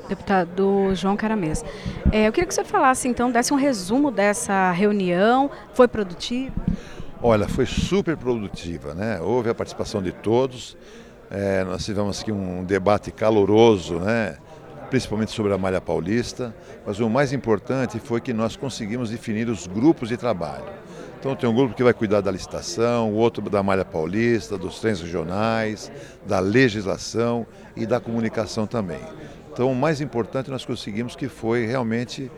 Deputado João Caramês. Eu queria que você falasse, então, desse um resumo dessa reunião. Foi produtiva? Olha, foi super produtiva, né? Houve a participação de todos. Nós tivemos aqui um debate caloroso, né? Principalmente sobre a Malha Paulista, mas o mais importante foi que nós conseguimos definir os grupos de trabalho. Então tem um grupo que vai cuidar da licitação, o outro da Malha Paulista, dos trens regionais, da legislação e da comunicação também. Então o mais importante nós conseguimos que foi realmente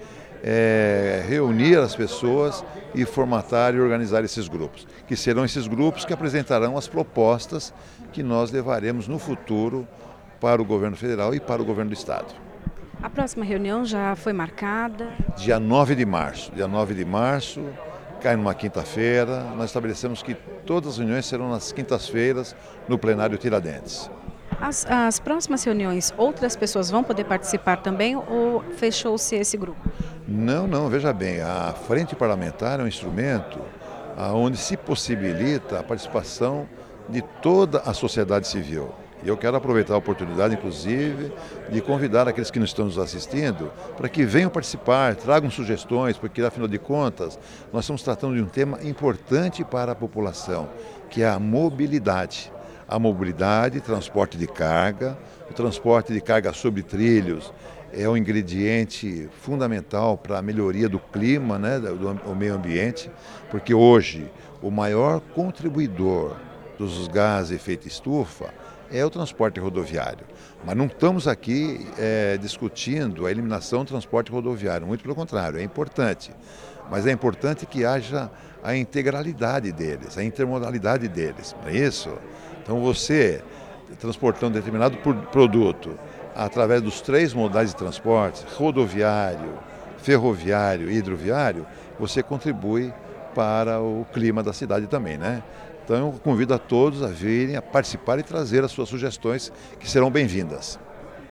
reunir as pessoas e formatar e organizar esses grupos, que serão esses grupos que apresentarão as propostas que nós levaremos no futuro para o governo federal e para o governo do estado. A próxima reunião já foi marcada? Dia 9 de março. Dia 9 de março, cai numa quinta-feira. Nós estabelecemos que todas as reuniões serão nas quintas-feiras no plenário Tiradentes. As próximas reuniões, outras pessoas vão poder participar também ou fechou-se esse grupo? Não, não, veja bem, a frente parlamentar é um instrumento onde se possibilita a participação de toda a sociedade civil. E eu quero aproveitar a oportunidade, inclusive, de convidar aqueles que nos estão nos assistindo para que venham participar, tragam sugestões, porque, afinal de contas, nós estamos tratando de um tema importante para a população, que é a mobilidade. A mobilidade, transporte de carga, o transporte de carga sobre trilhos é um ingrediente fundamental para a melhoria do clima, né, do meio ambiente, porque hoje o maior contribuidor dos gases de efeito estufa é o transporte rodoviário. Mas não estamos aqui discutindo a eliminação do transporte rodoviário, muito pelo contrário, é importante. Mas é importante que haja a integralidade deles, a intermodalidade deles, não é isso? Então você, transportando determinado produto através dos três modais de transporte, rodoviário, ferroviário e hidroviário, você contribui para o clima da cidade também, né? Então eu convido a todos a virem, a participar e trazer as suas sugestões, que serão bem-vindas.